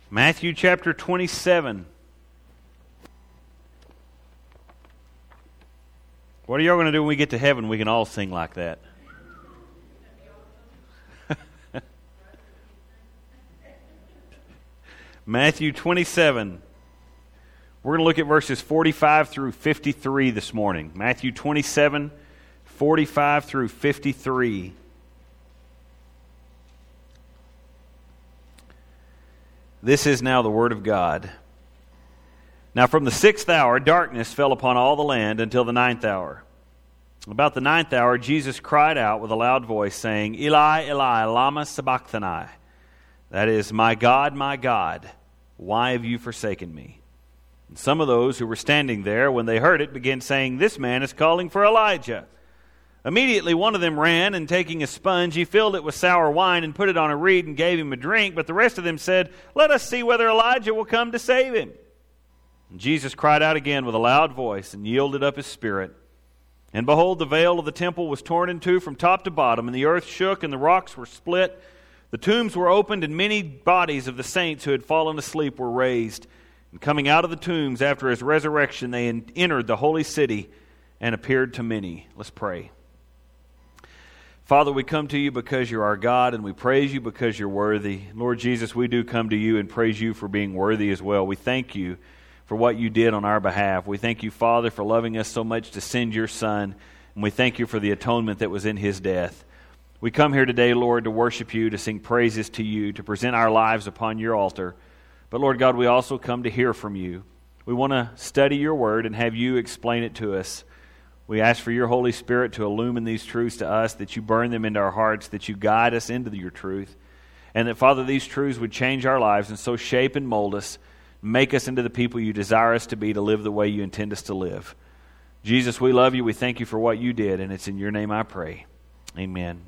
Matthew chapter 27. What are y'all going to do when we get to heaven? We can all sing like that. Matthew 27. We're going to look at verses 45 through 53 this morning. Matthew 27, 45 through 53. This is now the word of God. Now from the 6th hour, darkness fell upon all the land until the 9th hour. About the 9th hour, Jesus cried out with a loud voice, saying, Eli, Eli, lama sabachthani. That is, my God, why have you forsaken me? And some of those who were standing there, when they heard it, began saying, This man is calling for Elijah. Immediately one of them ran, and taking a sponge, he filled it with sour wine and put it on a reed and gave him a drink. But the rest of them said, Let us see whether Elijah will come to save him. And Jesus cried out again with a loud voice and yielded up his spirit. And behold, the veil of the temple was torn in two from top to bottom, and the earth shook, and the rocks were split. The tombs were opened, and many bodies of the saints who had fallen asleep were raised. And coming out of the tombs after his resurrection, they entered the holy city and appeared to many. Let's pray. Father, we come to you because you're our God, and we praise you because you're worthy. Lord Jesus, we do come to you and praise you for being worthy as well. We thank you for what you did on our behalf. We thank you, Father, for loving us so much to send your Son, and we thank you for the atonement that was in his death. We come here today, Lord, to worship you, to sing praises to you, to present our lives upon your altar. But, Lord God, we also come to hear from you. We want to study your word and have you explain it to us. We ask for your Holy Spirit to illumine these truths to us, that you burn them into our hearts, that you guide us into your truth, and that, Father, these truths would change our lives and so shape and mold us, make us into the people you desire us to be, to live the way you intend us to live. Jesus, we love you. We thank you for what you did, and it's in your name I pray. Amen.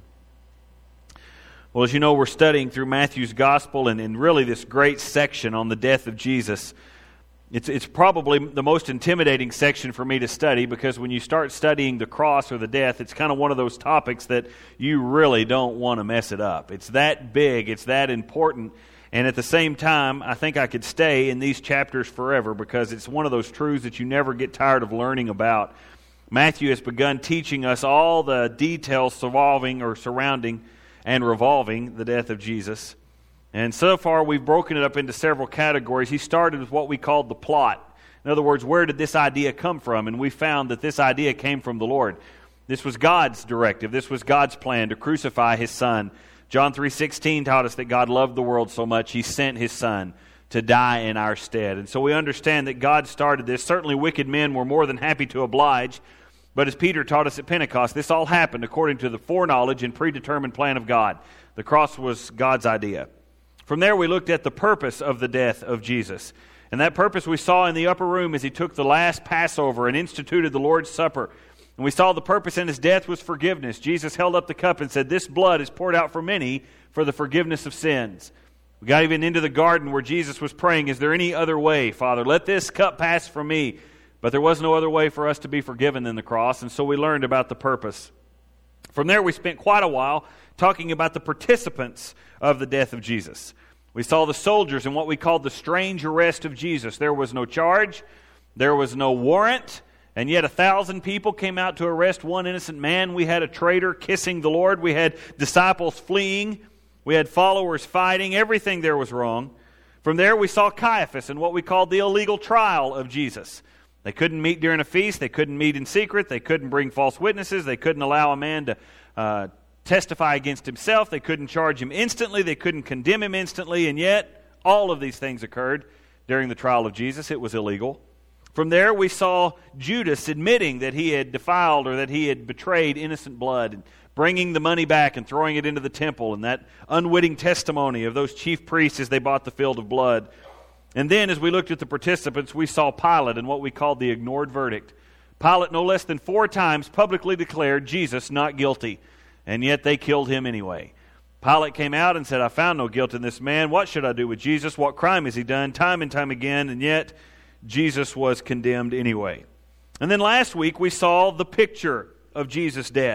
Well, as you know, we're studying through Matthew's Gospel and really this great section on the death of Jesus. It's probably the most intimidating section for me to study, because when you start studying the cross or the death, it's kind of one of those topics that you really don't want to mess it up. It's that big, it's that important, and at the same time, I think I could stay in these chapters forever, because it's one of those truths that you never get tired of learning about. Matthew has begun teaching us all the details surrounding and revolving the death of Jesus. And so far, we've broken it up into several categories. He started with what we called the plot. In other words, where did this idea come from? And we found that this idea came from the Lord. This was God's directive. This was God's plan to crucify his Son. John 3:16 taught us that God loved the world so much, he sent his Son to die in our stead. And so we understand that God started this. Certainly wicked men were more than happy to oblige. But as Peter taught us at Pentecost, this all happened according to the foreknowledge and predetermined plan of God. The cross was God's idea. From there, we looked at the purpose of the death of Jesus. And that purpose we saw in the upper room as he took the last Passover and instituted the Lord's Supper. And we saw the purpose in his death was forgiveness. Jesus held up the cup and said, This blood is poured out for many for the forgiveness of sins. We got even into the garden where Jesus was praying, Is there any other way, Father? Let this cup pass from me. But there was no other way for us to be forgiven than the cross. And so we learned about the purpose. From there, we spent quite a while talking about the participants of the death of Jesus. We saw the soldiers in what we called the strange arrest of Jesus. There was no charge, there was no warrant, and yet 1,000 people came out to arrest one innocent man. We had a traitor kissing the Lord. We had disciples fleeing. We had followers fighting. Everything there was wrong. From there, we saw Caiaphas and what we called the illegal trial of Jesus. They couldn't meet during a feast. They couldn't meet in secret. They couldn't bring false witnesses. They couldn't allow a man to testify against himself. They couldn't charge him instantly. They couldn't condemn him instantly. And yet, all of these things occurred during the trial of Jesus. It was illegal. From there, we saw Judas admitting that he had defiled or that he had betrayed innocent blood, and bringing the money back and throwing it into the temple, and that unwitting testimony of those chief priests as they bought the field of blood. And then, as we looked at the participants, we saw Pilate and what we called the ignored verdict. Pilate, no less than 4 times, publicly declared Jesus not guilty, and yet they killed him anyway. Pilate came out and said, I found no guilt in this man. What should I do with Jesus? What crime has he done? Time and time again, and yet Jesus was condemned anyway. And then last week we saw the picture of Jesus' death.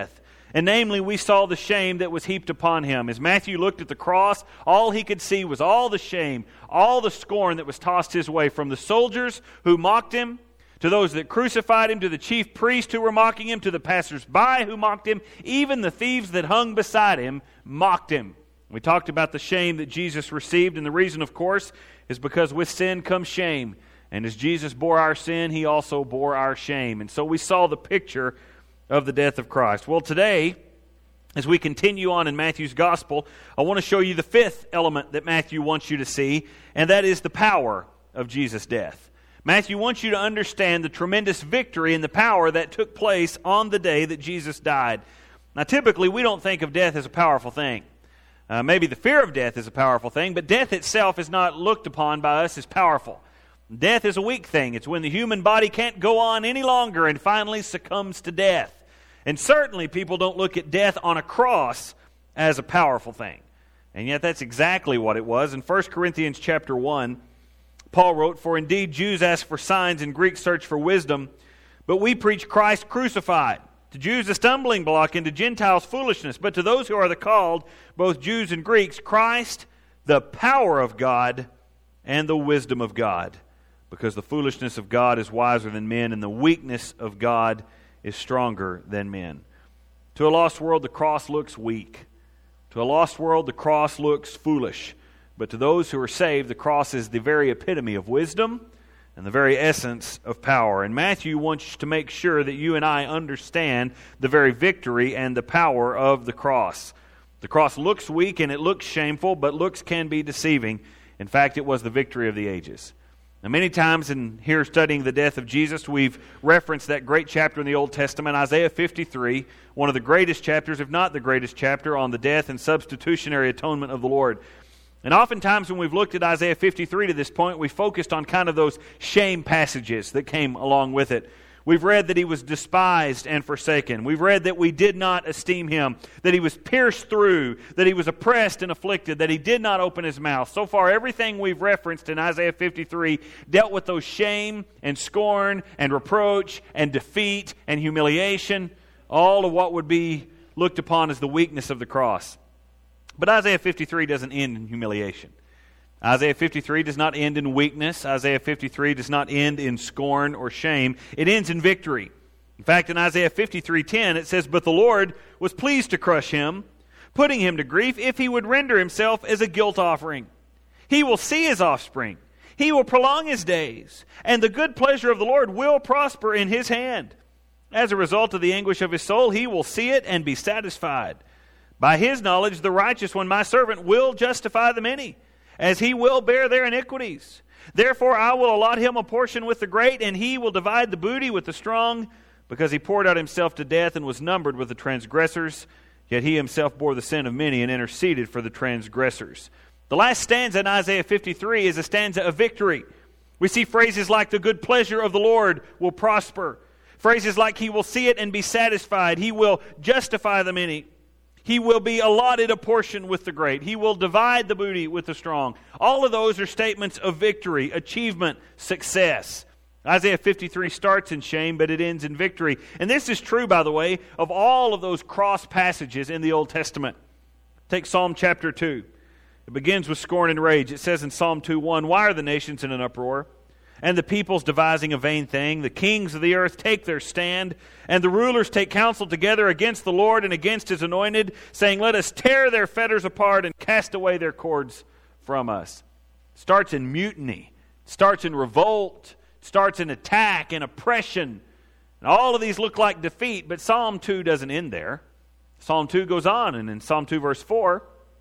And namely, we saw the shame that was heaped upon him. As Matthew looked at the cross, all he could see was all the shame, all the scorn that was tossed his way, from the soldiers who mocked him, to those that crucified him, to the chief priests who were mocking him, to the passers-by who mocked him. Even the thieves that hung beside him mocked him. We talked about the shame that Jesus received, and the reason, of course, is because with sin comes shame. And as Jesus bore our sin, he also bore our shame. And so we saw the picture of the death of Christ. Well, today, as we continue on in Matthew's Gospel, I want to show you the fifth element that Matthew wants you to see, and that is the power of Jesus' death. Matthew wants you to understand the tremendous victory and the power that took place on the day that Jesus died. Now, typically, we don't think of death as a powerful thing. Maybe the fear of death is a powerful thing, but death itself is not looked upon by us as powerful. Death is a weak thing. It's when the human body can't go on any longer and finally succumbs to death. And certainly people don't look at death on a cross as a powerful thing. And yet that's exactly what it was. In 1 Corinthians chapter 1, Paul wrote, "For indeed Jews ask for signs and Greeks search for wisdom, but we preach Christ crucified. To Jews a stumbling block, and to Gentiles foolishness. But to those who are the called, both Jews and Greeks, Christ, the power of God and the wisdom of God. Because the foolishness of God is wiser than men, and the weakness of God is stronger than men." To a lost world, the cross looks weak. To a lost world, the cross looks foolish. But to those who are saved, the cross is the very epitome of wisdom and the very essence of power. And Matthew wants to make sure that you and I understand the very victory and the power of the cross. The cross looks weak and it looks shameful, but looks can be deceiving. In fact, it was the victory of the ages. Now, many times in here studying the death of Jesus, we've referenced that great chapter in the Old Testament, Isaiah 53, one of the greatest chapters, if not the greatest chapter, on the death and substitutionary atonement of the Lord. And oftentimes when we've looked at Isaiah 53 to this point, we focused on kind of those shame passages that came along with it. We've read that he was despised and forsaken. We've read that we did not esteem him, that he was pierced through, that he was oppressed and afflicted, that he did not open his mouth. So far, everything we've referenced in Isaiah 53 dealt with those shame and scorn and reproach and defeat and humiliation, all of what would be looked upon as the weakness of the cross. But Isaiah 53 doesn't end in humiliation. Isaiah 53 does not end in weakness. Isaiah 53 does not end in scorn or shame. It ends in victory. In fact, in Isaiah 53:10, it says, "But the Lord was pleased to crush him, putting him to grief, if he would render himself as a guilt offering. He will see his offspring. He will prolong his days, and the good pleasure of the Lord will prosper in his hand. As a result of the anguish of his soul, he will see it and be satisfied. By his knowledge, the righteous one, my servant, will justify the many, as he will bear their iniquities. Therefore I will allot him a portion with the great, and he will divide the booty with the strong, because he poured out himself to death and was numbered with the transgressors. Yet he himself bore the sin of many and interceded for the transgressors." The last stanza in Isaiah 53 is a stanza of victory. We see phrases like the good pleasure of the Lord will prosper. Phrases like he will see it and be satisfied. He will justify the many. He will be allotted a portion with the great. He will divide the booty with the strong. All of those are statements of victory, achievement, success. Isaiah 53 starts in shame, but it ends in victory. And this is true, by the way, of all of those cross passages in the Old Testament. Take Psalm chapter 2. It begins with scorn and rage. It says in Psalm 2:1, "Why are the nations in an uproar? And the peoples devising a vain thing? The kings of the earth take their stand, and the rulers take counsel together against the Lord and against his anointed, saying, let us tear their fetters apart and cast away their cords from us." It starts in mutiny. It starts in revolt. It starts in attack and oppression. And all of these look like defeat, but Psalm 2 doesn't end there. Psalm 2 goes on, and in Psalm 2 verse 4,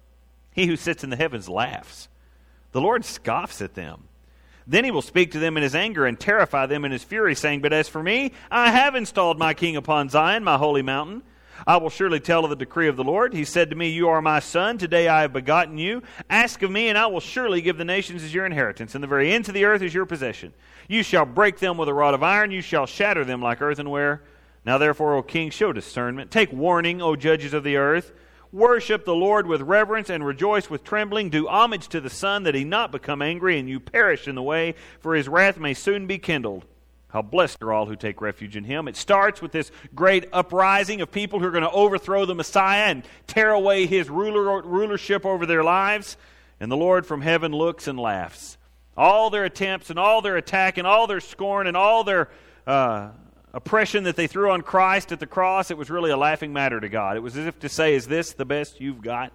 "He who sits in the heavens laughs. The Lord scoffs at them. Then he will speak to them in his anger and terrify them in his fury, saying, but as for me, I have installed my king upon Zion, my holy mountain. I will surely tell of the decree of the Lord. He said to me, you are my son. Today I have begotten you. Ask of me, and I will surely give the nations as your inheritance, and the very ends of the earth as your possession. You shall break them with a rod of iron. You shall shatter them like earthenware. Now therefore, O king, show discernment. Take warning, O judges of the earth. Worship the Lord with reverence and rejoice with trembling. Do homage to the Son, that he not become angry and you perish in the way, for his wrath may soon be kindled. How blessed are all who take refuge in him. It starts with this great uprising of people who are going to overthrow the Messiah and tear away his rulership over their lives. And the Lord from heaven looks and laughs. All their attempts and all their attack and all their scorn and all their oppression that they threw on Christ at the cross, it was really a laughing matter to God. It was as if to say, is this the best you've got?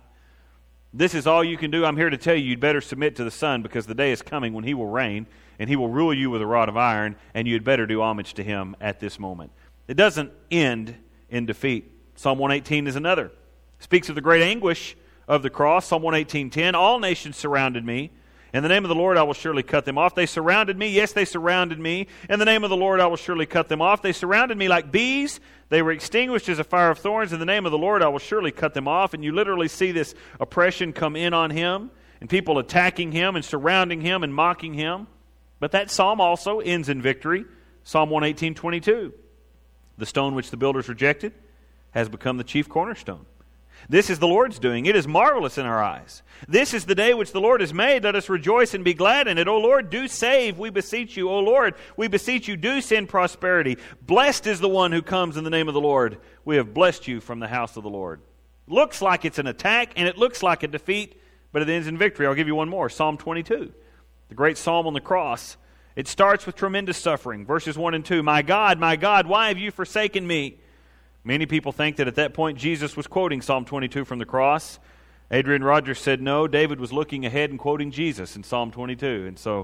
This is all you can do? I'm here to tell you, you'd better submit to the Son, because the day is coming when he will reign, and he will rule you with a rod of iron, and you'd better do homage to him at this moment. It doesn't end in defeat. Psalm 118 is another. It speaks of the great anguish of the cross. Psalm 118:10, all nations surrounded me. In the name of the Lord I will surely cut them off. They surrounded me. Yes, they surrounded me. In the name of the Lord I will surely cut them off. They surrounded me like bees. They were extinguished as a fire of thorns. In the name of the Lord I will surely cut them off. And you literally see this oppression come in on him, and people attacking him and surrounding him and mocking him. But that psalm also ends in victory. Psalm 118:22. The stone which the builders rejected has become the chief cornerstone. This is the Lord's doing. It is marvelous in our eyes. This is the day which the Lord has made. Let us rejoice and be glad in it. O Lord, do save, we beseech you. O Lord, we beseech you, do send prosperity. Blessed is the one who comes in the name of the Lord. We have blessed you from the house of the Lord. Looks like it's an attack, and it looks like a defeat, but it ends in victory. I'll give you one more. Psalm 22, the great psalm on the cross. It starts with tremendous suffering. Verses 1 and 2. My God, why have you forsaken me? Many people think that at that point Jesus was quoting Psalm 22 from the cross. Adrian Rogers said no, David was looking ahead and quoting Jesus in Psalm 22. And so,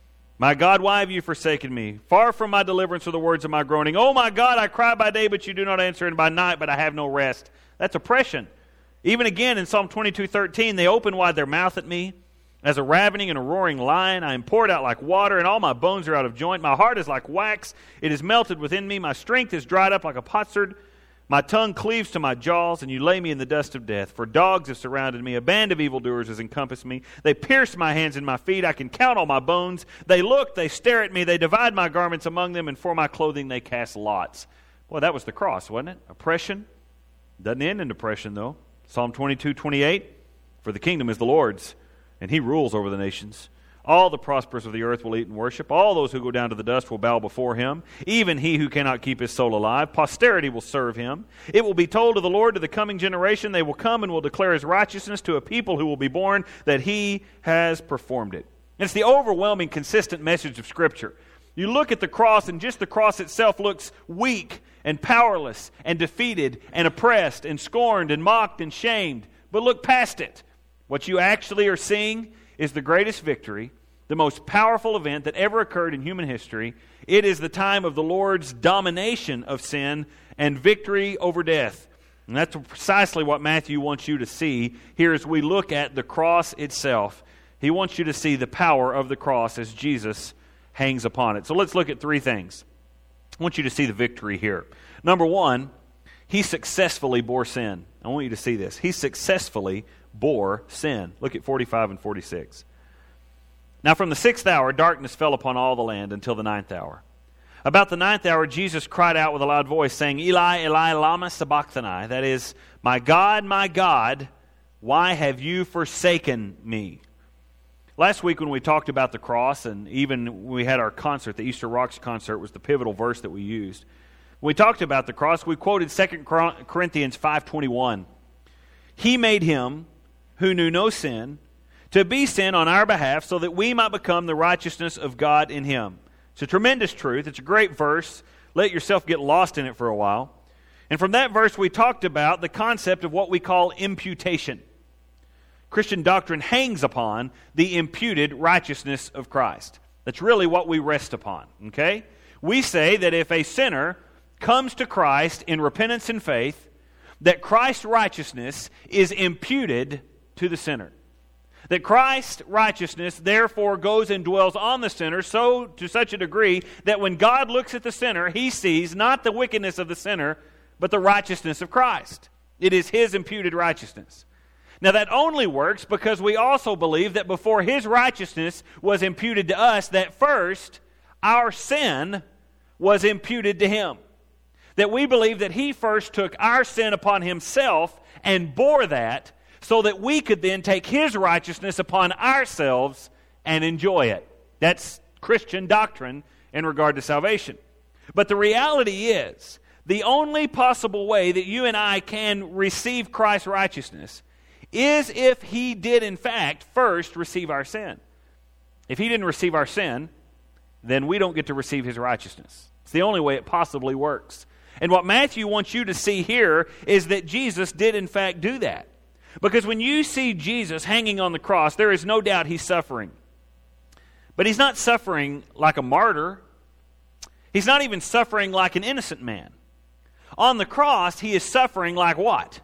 my God, why have you forsaken me? Far from my deliverance are the words of my groaning. Oh my God, I cry by day, but you do not answer, and by night, but I have no rest. That's oppression. Even again in Psalm 22:13, they open wide their mouth at me. As a ravening and a roaring lion, I am poured out like water, and all my bones are out of joint. My heart is like wax. It is melted within me. My strength is dried up like a potsherd. My tongue cleaves to my jaws, and you lay me in the dust of death. For dogs have surrounded me. A band of evildoers has encompassed me. They pierce my hands and my feet. I can count all my bones. They look, they stare at me. They divide my garments among them, and for my clothing they cast lots. Boy, that was the cross, wasn't it? Oppression. Doesn't end in depression, though. Psalm 22:28, for the kingdom is the Lord's, and he rules over the nations. All the prosperous of the earth will eat and worship. All those who go down to the dust will bow before him. Even he who cannot keep his soul alive. Posterity will serve him. It will be told of the Lord to the coming generation. They will come and will declare his righteousness to a people who will be born, that he has performed it. It's the overwhelming, consistent message of Scripture. You look at the cross, and just the cross itself looks weak and powerless and defeated and oppressed and scorned and mocked and shamed. But look past it. What you actually are seeing is the greatest victory, the most powerful event that ever occurred in human history. It is the time of the Lord's domination of sin and victory over death. And that's precisely what Matthew wants you to see here as we look at the cross itself. He wants you to see the power of the cross as Jesus hangs upon it. So let's look at three things. I want you to see the victory here. Number one, he successfully bore sin. I want you to see this. He successfully bore sin. Look at 45 and 46. Now from the 6th hour, darkness fell upon all the land until the 9th hour. About the 9th hour, Jesus cried out with a loud voice, saying, Eli, Eli, lama sabachthani. That is, my God, why have you forsaken me? Last week when we talked about the cross, and even when we had our concert, the Easter Rocks concert was the pivotal verse that we used. When we talked about the cross, we quoted 2 Corinthians 5:21. He made him who knew no sin to be sin on our behalf, so that we might become the righteousness of God in him. It's a tremendous truth. It's a great verse. Let yourself get lost in it for a while. And from that verse, we talked about the concept of what we call imputation. Christian doctrine hangs upon the imputed righteousness of Christ. That's really what we rest upon, okay? We say that if a sinner comes to Christ in repentance and faith, that Christ's righteousness is imputed to the sinner. That Christ's righteousness therefore goes and dwells on the sinner so to such a degree that when God looks at the sinner, he sees not the wickedness of the sinner, but the righteousness of Christ. It is his imputed righteousness. Now that only works because we also believe that before his righteousness was imputed to us, that first our sin was imputed to him. That we believe that he first took our sin upon himself and bore that, so that we could then take his righteousness upon ourselves and enjoy it. That's Christian doctrine in regard to salvation. But the reality is, the only possible way that you and I can receive Christ's righteousness is if He did in fact first receive our sin. If He didn't receive our sin, then we don't get to receive His righteousness. It's the only way it possibly works. And what Matthew wants you to see here is that Jesus did in fact do that. Because when you see Jesus hanging on the cross, there is no doubt He's suffering. But He's not suffering like a martyr. He's not even suffering like an innocent man. On the cross, He is suffering like what?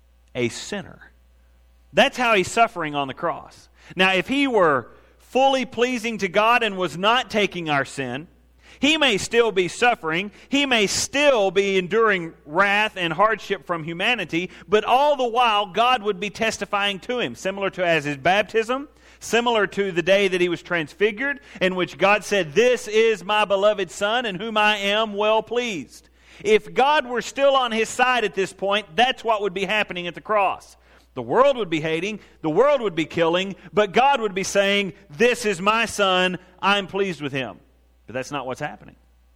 A sinner. That's how He's suffering on the cross. Now, if He were fully pleasing to God and was not taking our sin, He may still be suffering. He may still be enduring wrath and hardship from humanity, but all the while, God would be testifying to Him, similar to as His baptism, similar to the day that He was transfigured, in which God said, "This is my beloved Son, in whom I am well pleased." If God were still on His side at this point, that's what would be happening at the cross. The world would be hating, the world would be killing, but God would be saying, "This is my Son, I'm pleased with Him." But that's not what's happening.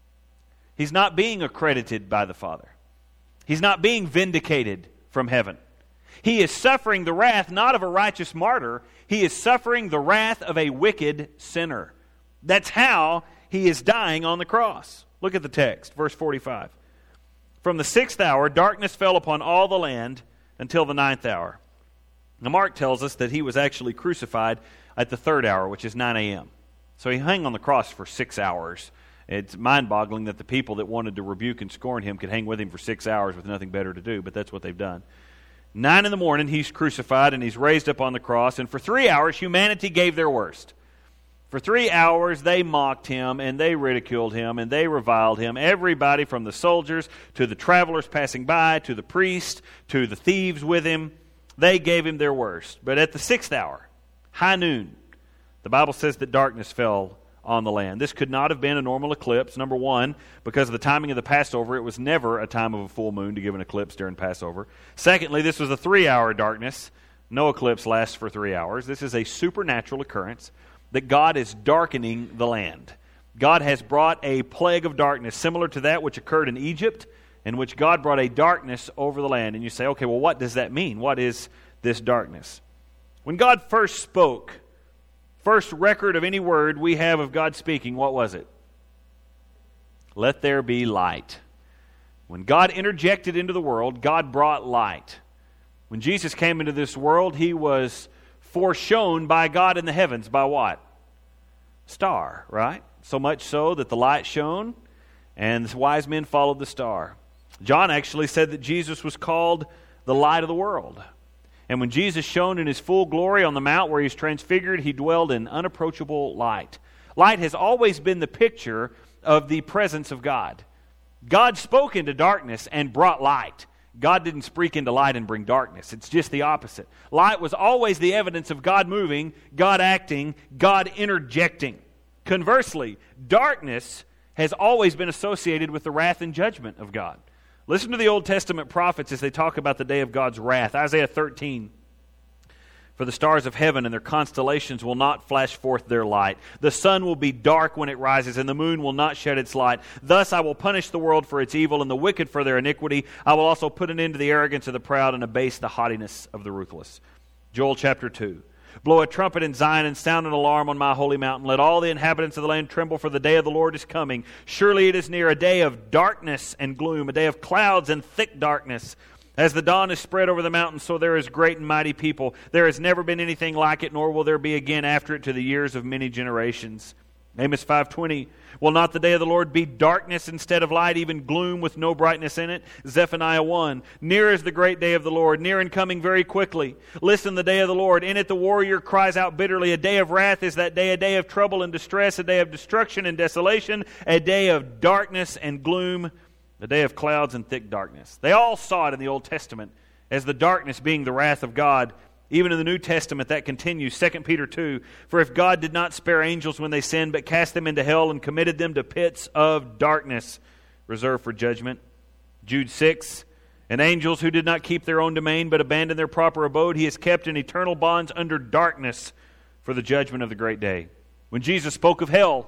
He's not being accredited by the Father. He's not being vindicated from heaven. He is suffering the wrath not of a righteous martyr, He is suffering the wrath of a wicked sinner. That's how He is dying on the cross. Look at the text, verse 45. From the 6th hour, darkness fell upon all the land until the 9th hour. Now, Mark tells us that He was actually crucified at the 3rd hour, which is 9 a.m. So He hung on the cross for 6 hours. It's mind-boggling that the people that wanted to rebuke and scorn Him could hang with Him for 6 hours with nothing better to do, but that's what they've done. 9 in the morning, He's crucified and He's raised up on the cross, and for 3 hours, humanity gave their worst. For 3 hours, they mocked Him, and they ridiculed Him, and they reviled Him. Everybody from the soldiers to the travelers passing by, to the priests, to the thieves with Him, they gave Him their worst. But at the 6th hour, high noon, the Bible says that darkness fell on the land. This could not have been a normal eclipse, number one, because of the timing of the Passover. It was never a time of a full moon to give an eclipse during Passover. Secondly, this was a 3-hour darkness. No eclipse lasts for 3 hours. This is a supernatural occurrence that God is darkening the land. God has brought a plague of darkness similar to that which occurred in Egypt, in which God brought a darkness over the land. And you say, okay, well, what does that mean? What is this darkness? When God first spoke, first record of any word we have of God speaking, what was it? Let there be light. When God interjected into the world, God brought light. When Jesus came into this world, He was foreshown by God in the heavens. By what? Star, right? So much so that the light shone, and the wise men followed the star. John actually said that Jesus was called the light of the world. And when Jesus shone in His full glory on the mount where He was transfigured, He dwelled in unapproachable light. Light has always been the picture of the presence of God. God spoke into darkness and brought light. God didn't speak into light and bring darkness. It's just the opposite. Light was always the evidence of God moving, God acting, God interjecting. Conversely, darkness has always been associated with the wrath and judgment of God. Listen to the Old Testament prophets as they talk about the day of God's wrath. Isaiah 13. For the stars of heaven and their constellations will not flash forth their light. The sun will be dark when it rises, and the moon will not shed its light. Thus I will punish the world for its evil and the wicked for their iniquity. I will also put an end to the arrogance of the proud and abase the haughtiness of the ruthless. Joel chapter 2. Blow a trumpet in Zion and sound an alarm on my holy mountain. Let all the inhabitants of the land tremble, for the day of the Lord is coming. Surely it is near, a day of darkness and gloom, a day of clouds and thick darkness. As the dawn is spread over the mountains, so there is great and mighty people. There has never been anything like it, nor will there be again after it to the years of many generations. Amos 5:20. Will not the day of the Lord be darkness instead of light, even gloom with no brightness in it? Zephaniah 1. Near is the great day of the Lord, near and coming very quickly. Listen, the day of the Lord. In it the warrior cries out bitterly. A day of wrath is that day, a day of trouble and distress, a day of destruction and desolation, a day of darkness and gloom, a day of clouds and thick darkness. They all saw it in the Old Testament as the darkness being the wrath of God. Even in the New Testament, that continues. 2 Peter 2, for if God did not spare angels when they sinned, but cast them into hell and committed them to pits of darkness, reserved for judgment. Jude 6, and angels who did not keep their own domain, but abandoned their proper abode, He has kept in eternal bonds under darkness for the judgment of the great day. When Jesus spoke of hell,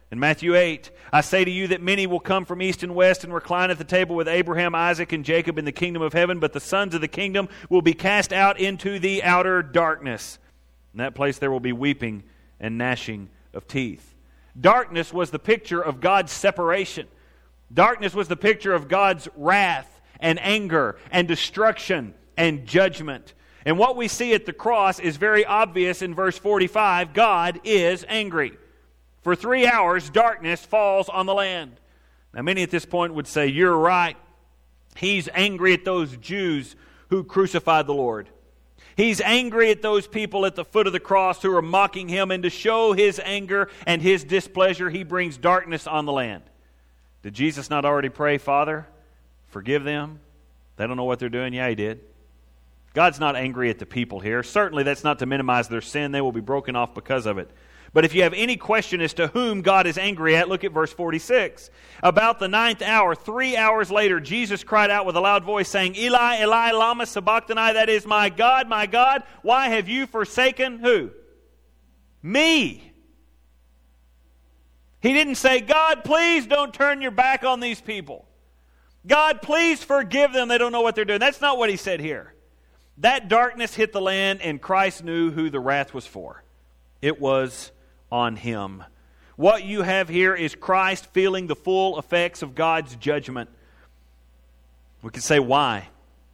In Matthew 8, I say to you that many will come from east and west and recline at the table with Abraham, Isaac, and Jacob in the kingdom of heaven, but the sons of the kingdom will be cast out into the outer darkness. In that place there will be weeping and gnashing of teeth. Darkness was the picture of God's separation. Darkness was the picture of God's wrath and anger and destruction and judgment. And what we see at the cross is very obvious in verse 45. God is angry. For 3 hours, darkness falls on the land. Now, many at this point would say, you're right. He's angry at those Jews who crucified the Lord. He's angry at those people at the foot of the cross who are mocking Him. And to show His anger and His displeasure, He brings darkness on the land. Did Jesus not already pray, Father, forgive them? They don't know what they're doing. Yeah, He did. God's not angry at the people here. Certainly that's not to minimize their sin. They will be broken off because of it. But if you have any question as to whom God is angry at, look at verse 46. About the 9th hour, 3 hours later, Jesus cried out with a loud voice, saying, Eli, Eli, lama sabachthani, that is, my God, why have you forsaken who? Me. He didn't say, God, please don't turn your back on these people. God, please forgive them. They don't know what they're doing. That's not what He said here. That darkness hit the land, and Christ knew who the wrath was for. It was on Him. What you have here is Christ feeling the full effects of God's judgment. We could say, why?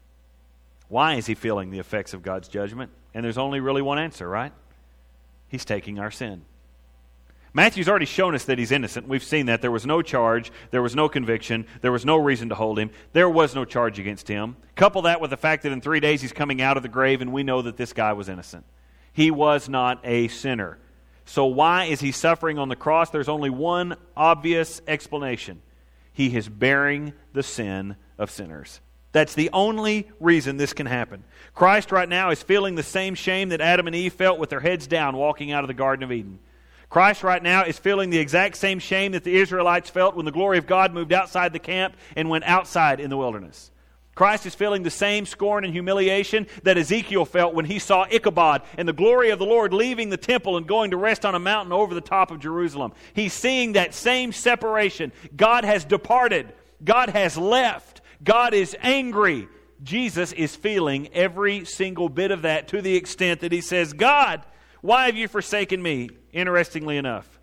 Why is He feeling the effects of God's judgment? And there's only really one answer, right? He's taking our sin. Matthew's already shown us that He's innocent. We've seen that. There was no charge. There was no conviction. There was no reason to hold Him. There was no charge against Him. Couple that with the fact that in 3 days He's coming out of the grave, and we know that this guy was innocent. He was not a sinner. So why is He suffering on the cross? There's only one obvious explanation. He is bearing the sin of sinners. That's the only reason this can happen. Christ right now is feeling the same shame that Adam and Eve felt with their heads down walking out of the Garden of Eden. Christ right now is feeling the exact same shame that the Israelites felt when the glory of God moved outside the camp and went outside in the wilderness. Christ is feeling the same scorn and humiliation that Ezekiel felt when he saw Ichabod and the glory of the Lord leaving the temple and going to rest on a mountain over the top of Jerusalem. He's seeing that same separation. God has departed. God has left. God is angry. Jesus is feeling every single bit of that to the extent that He says, God, why have you forsaken me? Interestingly enough,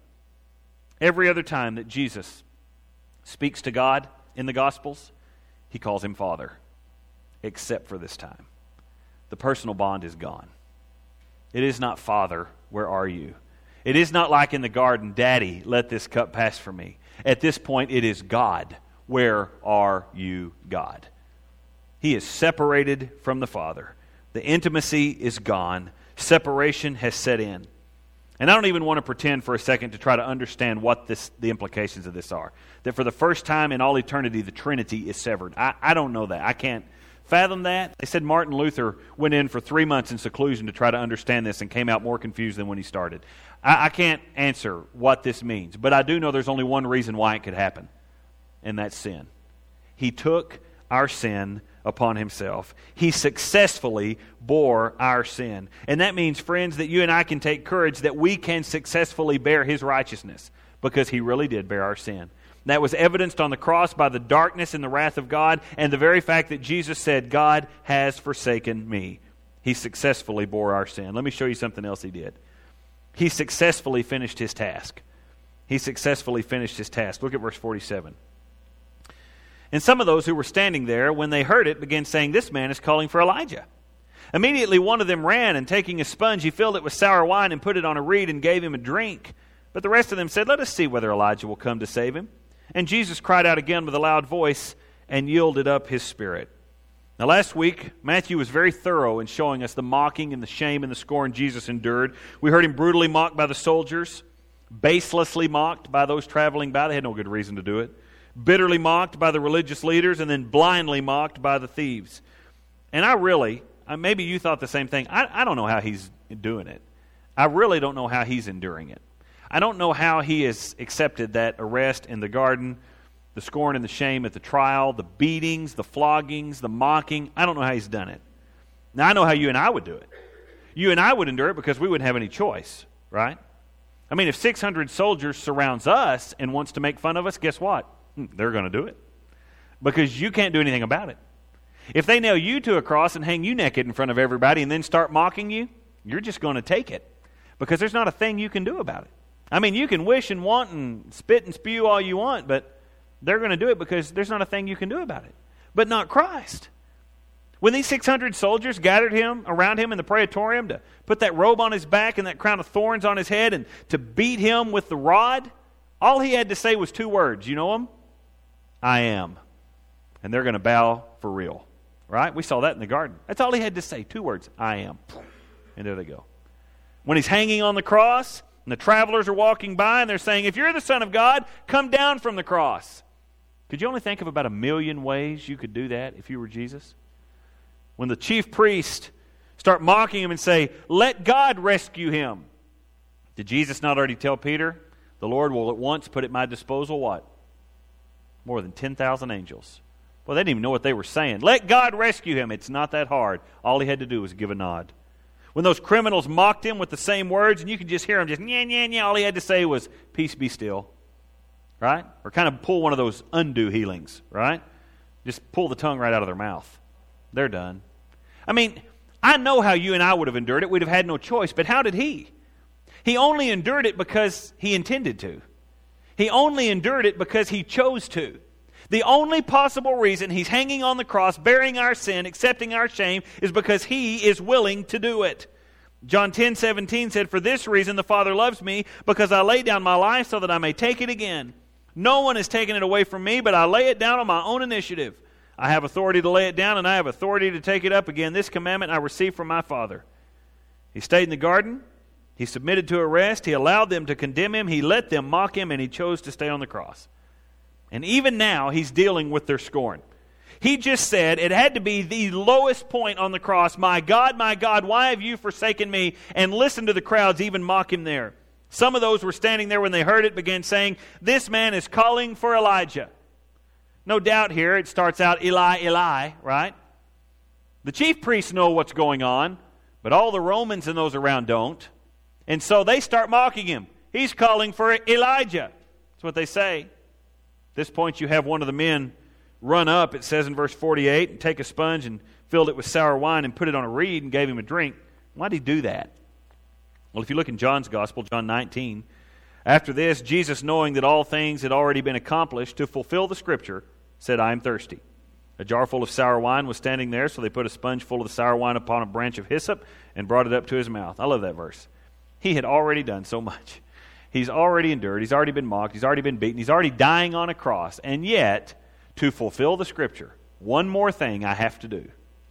every other time that Jesus speaks to God in the Gospels, He calls Him Father, except for this time. The personal bond is gone. It is not, Father, where are you? It is not like in the garden, Daddy, let this cup pass from me. At this point, it is God, where are you, God? He is separated from the Father. The intimacy is gone. Separation has set in. And I don't even want to pretend for a second to try to understand what the implications of this are. That for the first time in all eternity, the Trinity is severed. I don't know that. I can't fathom that. They said Martin Luther went in for 3 months in seclusion to try to understand this and came out more confused than when he started. I can't answer what this means, but I do know there's only one reason why it could happen, and that's sin. He took our sin upon Himself. He successfully bore our sin. And that means, friends, that you and I can take courage that we can successfully bear His righteousness because He really did bear our sin. That was evidenced on the cross by the darkness and the wrath of God and the very fact that Jesus said, God has forsaken me. He successfully bore our sin. Let me show you something else He did. He successfully finished His task. He successfully finished His task. Look at verse 47. And some of those who were standing there, when they heard it, began saying, this man is calling for Elijah. Immediately one of them ran, and taking a sponge, he filled it with sour wine and put it on a reed and gave him a drink. But the rest of them said, let us see whether Elijah will come to save him. And Jesus cried out again with a loud voice and yielded up His spirit. Now last week, Matthew was very thorough in showing us the mocking and the shame and the scorn Jesus endured. We heard Him brutally mocked by the soldiers, baselessly mocked by those traveling by. They had no good reason to do it. Bitterly mocked by the religious leaders, and then blindly mocked by the thieves. And maybe you thought the same thing. I don't know how He's doing it. I really don't know how He's enduring it. I don't know how He has accepted that arrest in the garden, the scorn and the shame at the trial, the beatings, the floggings, the mocking. I don't know how He's done it. Now, I know how you and I would do it. You and I would endure it because we wouldn't have any choice, right? I mean, if 600 soldiers surrounds us and wants to make fun of us, guess what? They're going to do it. Because you can't do anything about it. If they nail you to a cross and hang you naked in front of everybody and then start mocking you, you're just going to take it. Because there's not a thing you can do about it. I mean, you can wish and want and spit and spew all you want, but they're going to do it because there's not a thing you can do about it. But not Christ. When these 600 soldiers gathered around him in the praetorium to put that robe on his back and that crown of thorns on his head and to beat him with the rod, all he had to say was 2 words. You know them? I am. And they're going to bow for real. Right? We saw that in the garden. That's all he had to say. 2 words. I am. And there they go. When he's hanging on the cross and the travelers are walking by and they're saying, if you're the Son of God, come down from the cross. Could you only think of about 1 million ways you could do that if you were Jesus? When the chief priests start mocking him and say, let God rescue him. Did Jesus not already tell Peter, the Lord will at once put at my disposal what? More than 10,000 angels. Well, they didn't even know what they were saying. Let God rescue him. It's not that hard. All he had to do was give a nod. When those criminals mocked him with the same words, and you could just hear him just, yeah, yeah, yeah, all he had to say was, peace be still. Right? Or kind of pull one of those undo healings. Right? Just pull the tongue right out of their mouth. They're done. I mean, I know how you and I would have endured it. We'd have had no choice. But how did he? He only endured it because he intended to. He only endured it because he chose to. The only possible reason he's hanging on the cross, bearing our sin, accepting our shame, is because he is willing to do it. John 10:17 said, for this reason the Father loves me, because I lay down my life so that I may take it again. No one has taken it away from me, but I lay it down on my own initiative. I have authority to lay it down, and I have authority to take it up again. This commandment I received from my Father. He stayed in the garden. He submitted to arrest. He allowed them to condemn him. He let them mock him, and he chose to stay on the cross. And even now, he's dealing with their scorn. He just said it had to be the lowest point on the cross. My God, why have you forsaken me? And listen to the crowds even mock him there. Some of those were standing there when they heard it, began saying, this man is calling for Elijah. No doubt here it starts out, Eli, Eli, right? The chief priests know what's going on, but all the Romans and those around don't. And so they start mocking him. He's calling for Elijah. That's what they say. At this point you have one of the men run up, it says in verse 48, and take a sponge and filled it with sour wine and put it on a reed and gave him a drink. Why did he do that? Well, if you look in John's Gospel, John 19, after this, Jesus, knowing that all things had already been accomplished to fulfill the Scripture, said, I am thirsty. A jar full of sour wine was standing there, so they put a sponge full of the sour wine upon a branch of hyssop and brought it up to his mouth. I love that verse. He had already done so much. He's already endured. He's already been mocked. He's already been beaten. He's already dying on a cross. And yet, to fulfill the Scripture, one more thing I have to do.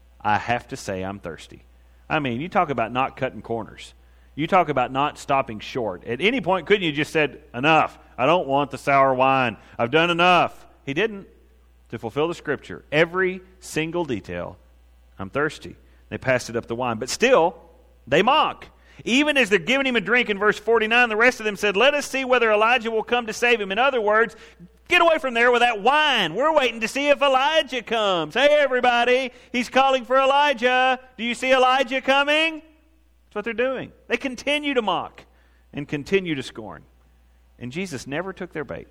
I have to say I'm thirsty. I mean, you talk about not cutting corners. You talk about not stopping short. At any point, couldn't you just said, enough. I don't want the sour wine. I've done enough. He didn't. To fulfill the Scripture, every single detail, I'm thirsty. They passed it up the wine. But still, they mock. Even as they're giving him a drink in verse 49, the rest of them said, let us see whether Elijah will come to save him. In other words, get away from there with that wine. We're waiting to see if Elijah comes. Hey, everybody, he's calling for Elijah. Do you see Elijah coming? That's what they're doing. They continue to mock and continue to scorn. And Jesus never took their bait.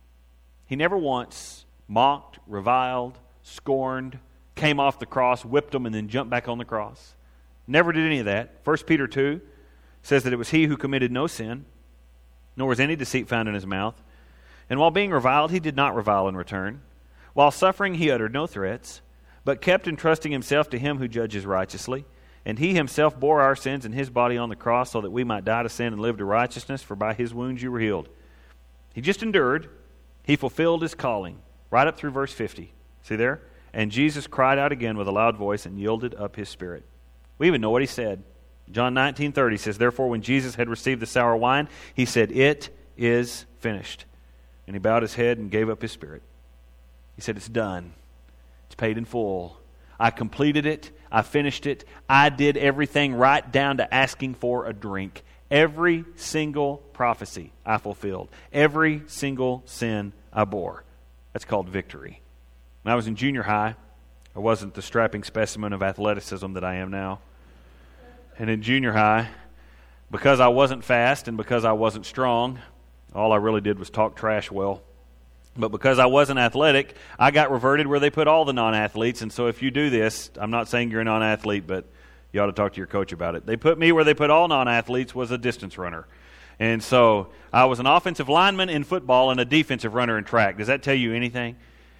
He never once mocked, reviled, scorned, came off the cross, whipped them, and then jumped back on the cross. Never did any of that. 1 Peter 2 says that it was he who committed no sin, nor was any deceit found in his mouth. And while being reviled, he did not revile in return. While suffering, he uttered no threats, but kept entrusting himself to him who judges righteously. And he himself bore our sins in his body on the cross so that we might die to sin and live to righteousness, for by his wounds you were healed. He just endured. He fulfilled his calling. Right up through verse 50. See there? And Jesus cried out again with a loud voice and yielded up his spirit. We even know what he said. John 19:30 says, therefore when Jesus had received the sour wine, he said, it is finished. And he bowed his head and gave up his spirit. He said, it's done. It's paid in full. I completed it. I finished it. I did everything right down to asking for a drink. Every single prophecy I fulfilled. Every single sin I bore. That's called victory. When I was in junior high, I wasn't the strapping specimen of athleticism that I am now. And in junior high, Because I wasn't fast and because I wasn't strong, all I really did was talk trash well. But because I wasn't athletic, I got reverted where they put all the non-athletes. And so if you do this, I'm not saying you're a non-athlete, but you ought to talk to your coach about it. They put me where they put all non-athletes, was a distance runner. And so I was an offensive lineman in football and a defensive runner in track. Does that tell you anything?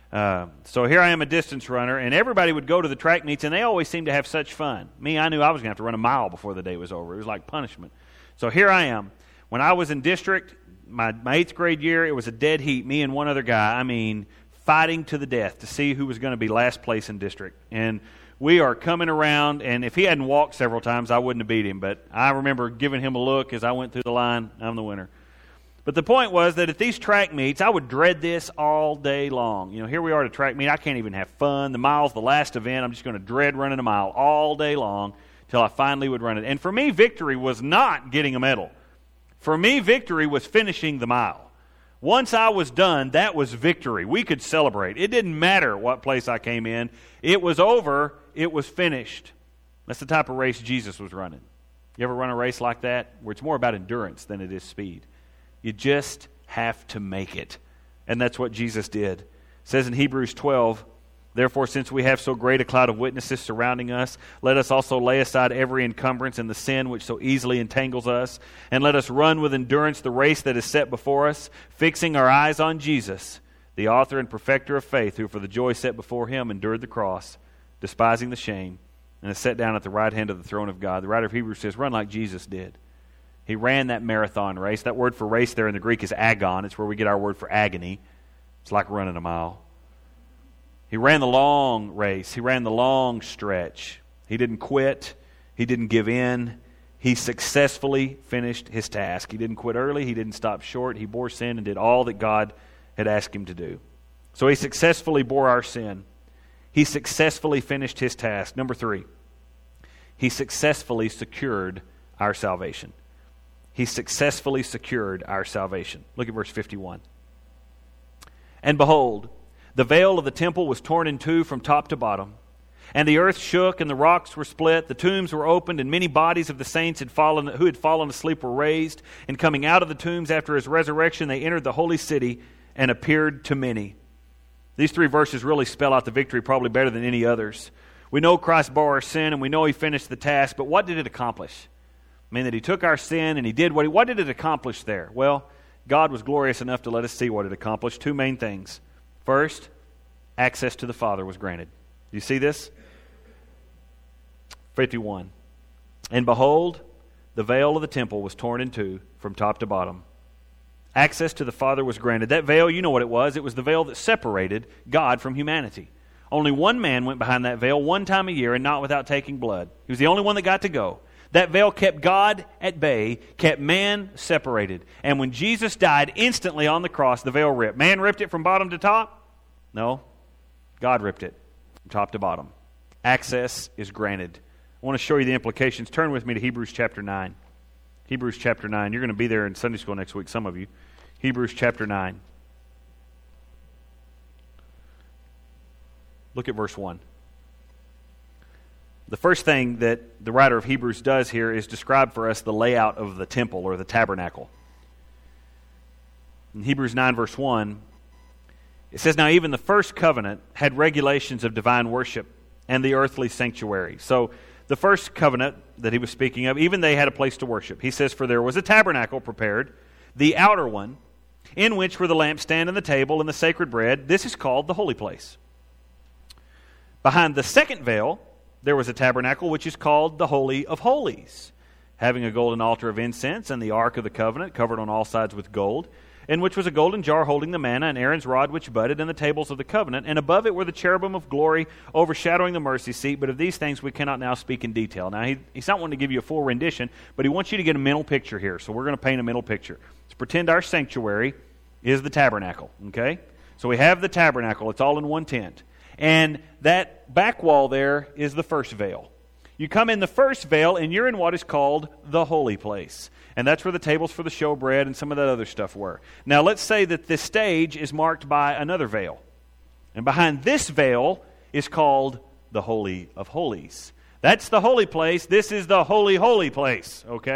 So here I am, a distance runner, and everybody would go to the track meets, and they always seemed to have such fun. Me, I knew I was going to have to run a mile before the day was over. It was like punishment. So here I am. When I was in district, my 8th grade year, it was a dead heat, me and one other guy. I mean, fighting to the death to see who was going to be last place in district. And we are coming around, and if he hadn't walked several times, I wouldn't have beat him. But I remember giving him a look as I went through the line. I'm the winner. But the point was that at these track meets, I would dread this all day long. You know, here we are at a track meet. I can't even have fun. The mile's the last event. I'm just going to dread running a mile all day long till I finally would run it. And for me, victory was not getting a medal. For me, victory was finishing the mile. Once I was done, that was victory. We could celebrate. It didn't matter what place I came in. It was over. It was finished. That's the type of race Jesus was running. You ever run a race like that where it's more about endurance than it is speed? You just have to make it. And that's what Jesus did. It says in Hebrews 12, "Therefore, since we have so great a cloud of witnesses surrounding us, let us also lay aside every encumbrance and the sin which so easily entangles us, and let us run with endurance the race that is set before us, fixing our eyes on Jesus, the author and perfecter of faith, who for the joy set before him endured the cross, despising the shame, and is set down at the right hand of the throne of God." The writer of Hebrews says, run like Jesus did. He ran that marathon race. That word for race there in the Greek is agon. It's where we get our word for agony. It's like running a mile. He ran the long race. He ran the long stretch. He didn't quit. He didn't give in. He successfully finished his task. He didn't quit early. He didn't stop short. He bore sin and did all that God had asked him to do. So he successfully bore our sin. He successfully finished his task. Number 3, he successfully secured our salvation. He successfully secured our salvation. Look at verse 51. "And behold, the veil of the temple was torn in two from top to bottom, and the earth shook, and the rocks were split, the tombs were opened, and many bodies of the saints who had fallen asleep were raised. And coming out of the tombs after his resurrection, they entered the holy city and appeared to many." These 3 verses really spell out the victory probably better than any others. We know Christ bore our sin, and we know he finished the task, but what did it accomplish? I mean, that he took our sin and he did what did it accomplish there? Well, God was glorious enough to let us see what it accomplished. 2 main things. First, access to the Father was granted. Do you see this? 51. "And behold, the veil of the temple was torn in two from top to bottom." Access to the Father was granted. That veil, you know what it was. It was the veil that separated God from humanity. Only one man went behind that veil one time a year, and not without taking blood. He was the only one that got to go. That veil kept God at bay, kept man separated. And when Jesus died, instantly on the cross, the veil ripped. Man ripped it from bottom to top? No. God ripped it from top to bottom. Access is granted. I want to show you the implications. Turn with me to Hebrews chapter 9. Hebrews chapter 9. You're going to be there in Sunday school next week, some of you. Hebrews chapter 9. Look at verse 1. The first thing that the writer of Hebrews does here is describe for us the layout of the temple or the tabernacle. In Hebrews 9 verse 1, it says, "Now even the first covenant had regulations of divine worship and the earthly sanctuary." So the first covenant that he was speaking of, even they had a place to worship. He says, "For there was a tabernacle prepared, the outer one, in which were the lampstand and the table and the sacred bread. This is called the holy place. Behind the second veil there was a tabernacle which is called the Holy of Holies, having a golden altar of incense and the ark of the covenant covered on all sides with gold, in which was a golden jar holding the manna and Aaron's rod which budded and the tables of the covenant, and above it were the cherubim of glory overshadowing the mercy seat. But of these things we cannot now speak in detail." Now he's not wanting to give you a full rendition, but he wants you to get a mental picture here. So we're going to paint a mental picture. Let's pretend our sanctuary is the tabernacle, okay? So we have the tabernacle. It's all in one tent. And that back wall there is the first veil. You come in the first veil, and you're in what is called the holy place. And that's where the tables for the showbread and some of that other stuff were. Now, let's say that this stage is marked by another veil. And behind this veil is called the Holy of Holies. That's the holy place. This is the holy, holy place, okay?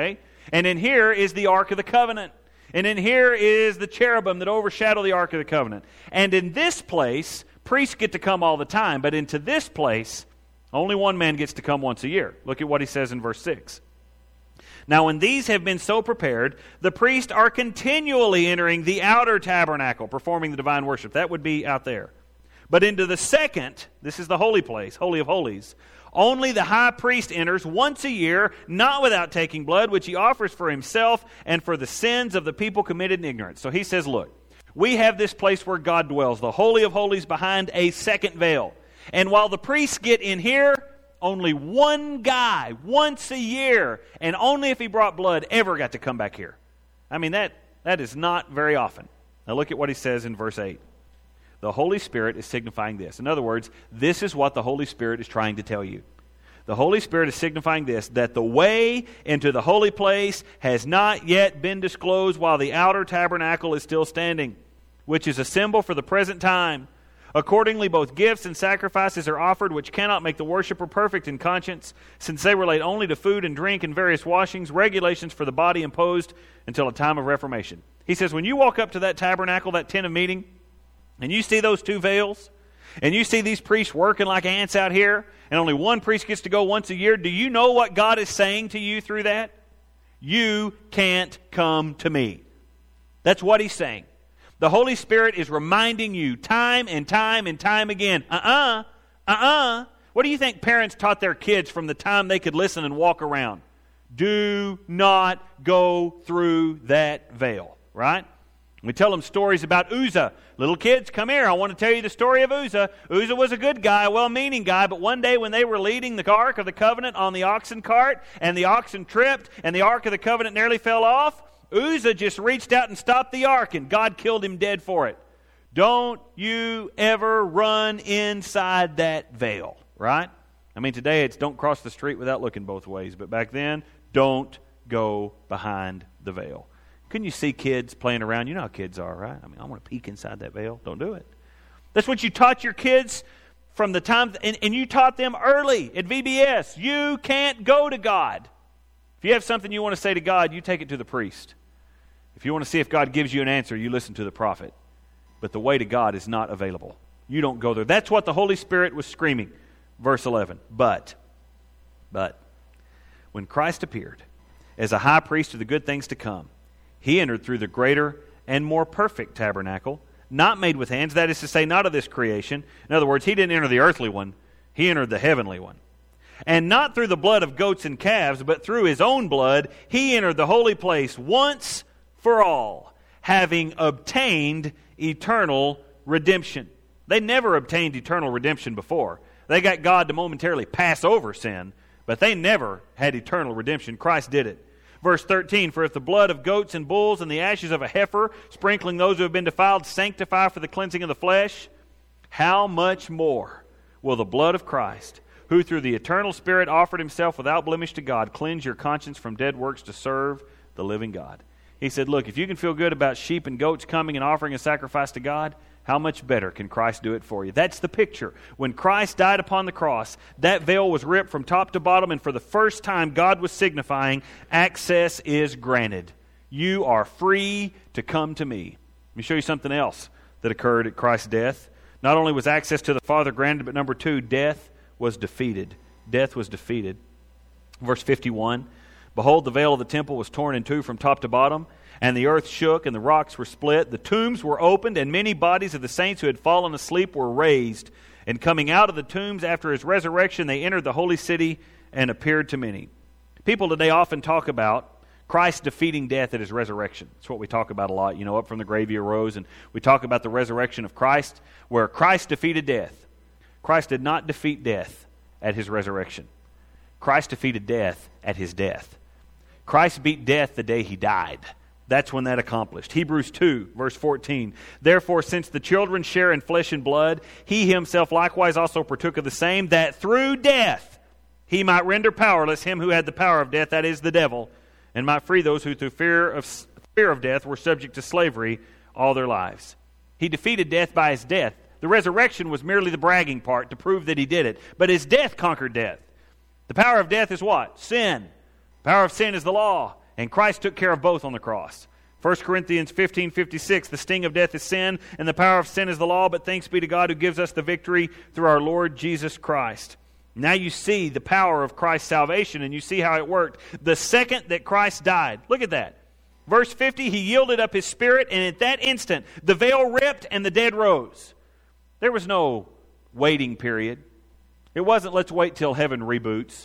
And in here is the Ark of the Covenant. And in here is the cherubim that overshadow the Ark of the Covenant. And in this place, priests get to come all the time. But into this place, only one man gets to come once a year. Look at what he says in verse 6. Now when these have been so prepared, the priests are continually entering the outer tabernacle, performing the divine worship. That would be out there. But into the second, this is the holy place, Holy of Holies, only the high priest enters once a year, not without taking blood, which he offers for himself and for the sins of the people committed in ignorance. So he says, look, we have this place where God dwells, the Holy of Holies behind a second veil. And while the priests get in here, only one guy, once a year, and only if he brought blood, ever got to come back here. I mean, that is not very often. Now look at what he says in verse 8. The Holy Spirit is signifying this. In other words, this is what the Holy Spirit is trying to tell you. The Holy Spirit is signifying this, that the way into the holy place has not yet been disclosed while the outer tabernacle is still standing, which is a symbol for the present time. Accordingly, both gifts and sacrifices are offered, which cannot make the worshiper perfect in conscience, since they relate only to food and drink and various washings, regulations for the body imposed until a time of reformation. He says, when you walk up to that tabernacle, that tent of meeting, and you see those two veils, and you see these priests working like ants out here, and only one priest gets to go once a year, do you know what God is saying to you through that? You can't come to me. That's what He's saying. The Holy Spirit is reminding you time and time and time again, What do you think parents taught their kids from the time they could listen and walk around? Do not go through that veil, right? We tell them stories about Uzzah. Little kids, come here. I want to tell you the story of Uzzah. Uzzah was a good guy, a well-meaning guy, but one day when they were leading the Ark of the Covenant on the oxen cart, and the oxen tripped, and the Ark of the Covenant nearly fell off, Uzzah just reached out and stopped the ark, and God killed him dead for it. Don't you ever run inside that veil, right? I mean, today it's don't cross the street without looking both ways, but back then, don't go behind the veil. Couldn't you see kids playing around? You know how kids are, right? I mean, I want to peek inside that veil. Don't do it. That's what you taught your kids from the time, and you taught them early at VBS. You can't go to God. If you have something you want to say to God, you take it to the priest. If you want to see if God gives you an answer, you listen to the prophet. But the way to God is not available. You don't go there. That's what the Holy Spirit was screaming. Verse 11. But, when Christ appeared as a high priest of the good things to come, He entered through the greater and more perfect tabernacle, not made with hands, that is to say, not of this creation. In other words, He didn't enter the earthly one. He entered the heavenly one. And not through the blood of goats and calves, but through His own blood, He entered the holy place once for all, having obtained eternal redemption. They never obtained eternal redemption before. They got God to momentarily pass over sin, but they never had eternal redemption. Christ did it. Verse 13, for if the blood of goats and bulls and the ashes of a heifer, sprinkling those who have been defiled, sanctify for the cleansing of the flesh, how much more will the blood of Christ, who through the eternal Spirit offered Himself without blemish to God, cleanse your conscience from dead works to serve the living God. He said, look, if you can feel good about sheep and goats coming and offering a sacrifice to God, how much better can Christ do it for you? That's the picture. When Christ died upon the cross, that veil was ripped from top to bottom, and for the first time, God was signifying access is granted. You are free to come to me. Let me show you something else that occurred at Christ's death. Not only was access to the Father granted, but number two, death was defeated. Death was defeated. Verse 51, behold, the veil of the temple was torn in two from top to bottom, and the earth shook, and the rocks were split. The tombs were opened, and many bodies of the saints who had fallen asleep were raised. And coming out of the tombs after His resurrection, they entered the holy city and appeared to many. People today often talk about Christ defeating death at His resurrection. That's what we talk about a lot. You know, up from the grave He arose, and we talk about the resurrection of Christ, where Christ defeated death. Christ did not defeat death at His resurrection. Christ defeated death at His death. Christ beat death the day He died. That's when that accomplished. Hebrews 2, verse 14. Therefore, since the children share in flesh and blood, He Himself likewise also partook of the same, that through death He might render powerless him who had the power of death, that is, the devil, and might free those who through fear of death were subject to slavery all their lives. He defeated death by His death. The resurrection was merely the bragging part to prove that He did it. But His death conquered death. The power of death is what? Sin. The power of sin is the law. And Christ took care of both on the cross. 1 Corinthians 15:56, the sting of death is sin, and the power of sin is the law, but thanks be to God who gives us the victory through our Lord Jesus Christ. Now you see the power of Christ's salvation, and you see how it worked. The second that Christ died, look at that. Verse 50, he yielded up his spirit, and at that instant, the veil ripped and the dead rose. There was no waiting period. It wasn't, let's wait till heaven reboots,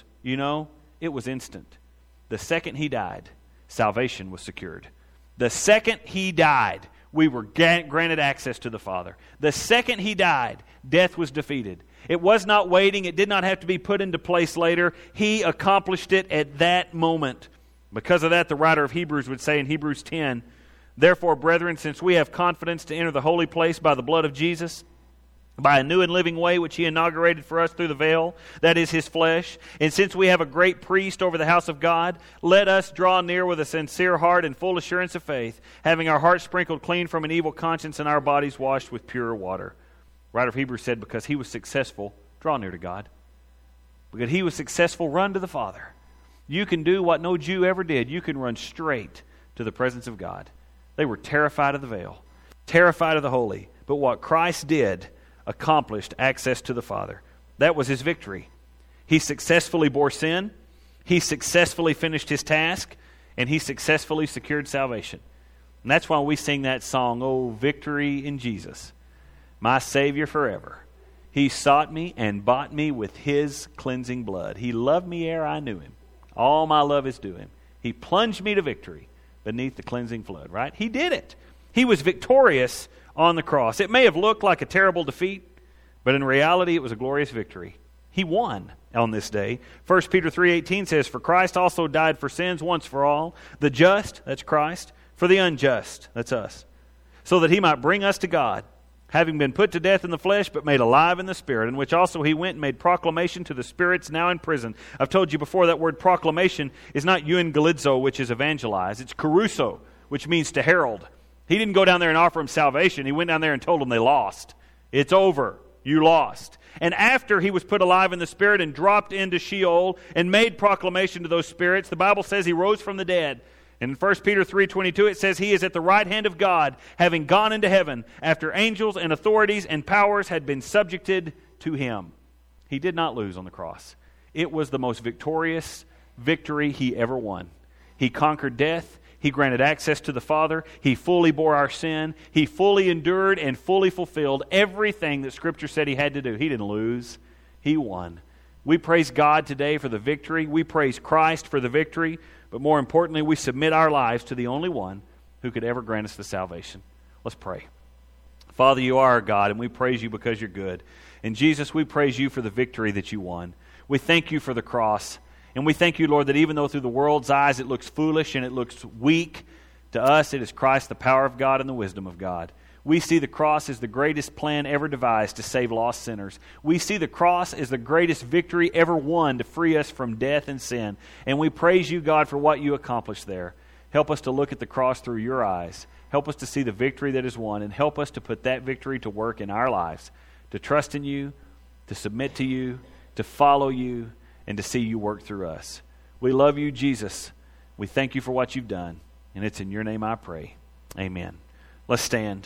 It was instant. The second he died, salvation was secured. The second he died, we were granted access to the Father. The second he died, death was defeated. It was not waiting. It did not have to be put into place later. He accomplished it at that moment. Because of that, the writer of Hebrews would say in Hebrews 10, therefore, brethren, since we have confidence to enter the holy place by the blood of Jesus, by a new and living way which he inaugurated for us through the veil, that is his flesh. And since we have a great priest over the house of God, let us draw near with a sincere heart and full assurance of faith, having our hearts sprinkled clean from an evil conscience and our bodies washed with pure water. The writer of Hebrews said, because he was successful, draw near to God. Because he was successful, run to the Father. You can do what no Jew ever did. You can run straight to the presence of God. They were terrified of the veil, terrified of the holy. But what Christ did accomplished access to the Father. That was his victory. He successfully bore sin, he successfully finished his task, and he successfully secured salvation. And that's why we sing that song, Oh, victory in Jesus, my Savior forever. He sought me and bought me with his cleansing blood. He loved me ere I knew him. All my love is due him. He plunged me to victory beneath the cleansing flood, right? He did it. He was victorious on the cross. It may have looked like a terrible defeat, but in reality it was a glorious victory. He won on this day. 1 Peter 3:18 says, for Christ also died for sins once for all, the just, that's Christ, for the unjust, that's us, so that he might bring us to God, having been put to death in the flesh, but made alive in the Spirit, in which also he went and made proclamation to the spirits now in prison. I've told you before, that word proclamation is not euangelizo, which is evangelize. It's kerusso, which means to herald. He didn't go down there and offer them salvation. He went down there and told them they lost. It's over. You lost. And after he was put alive in the Spirit and dropped into Sheol and made proclamation to those spirits, the Bible says he rose from the dead. In 1 Peter 3:22 it says he is at the right hand of God, having gone into heaven, after angels and authorities and powers had been subjected to him. He did not lose on the cross. It was the most victorious victory he ever won. He conquered death. He granted access to the Father. He fully bore our sin. He fully endured and fully fulfilled everything that Scripture said he had to do. He didn't lose. He won. We praise God today for the victory. We praise Christ for the victory. But more importantly, we submit our lives to the only one who could ever grant us the salvation. Let's pray. Father, you are our God, and we praise you because you're good. And Jesus, we praise you for the victory that you won. We thank you for the cross. And we thank you, Lord, that even though through the world's eyes it looks foolish and it looks weak, to us it is Christ, the power of God and the wisdom of God. We see the cross as the greatest plan ever devised to save lost sinners. We see the cross as the greatest victory ever won to free us from death and sin. And we praise you, God, for what you accomplished there. Help us to look at the cross through your eyes. Help us to see the victory that is won, and help us to put that victory to work in our lives, to trust in you, to submit to you, to follow you, and to see you work through us. We love you, Jesus. We thank you for what you've done. And it's in your name I pray. Amen. Let's stand.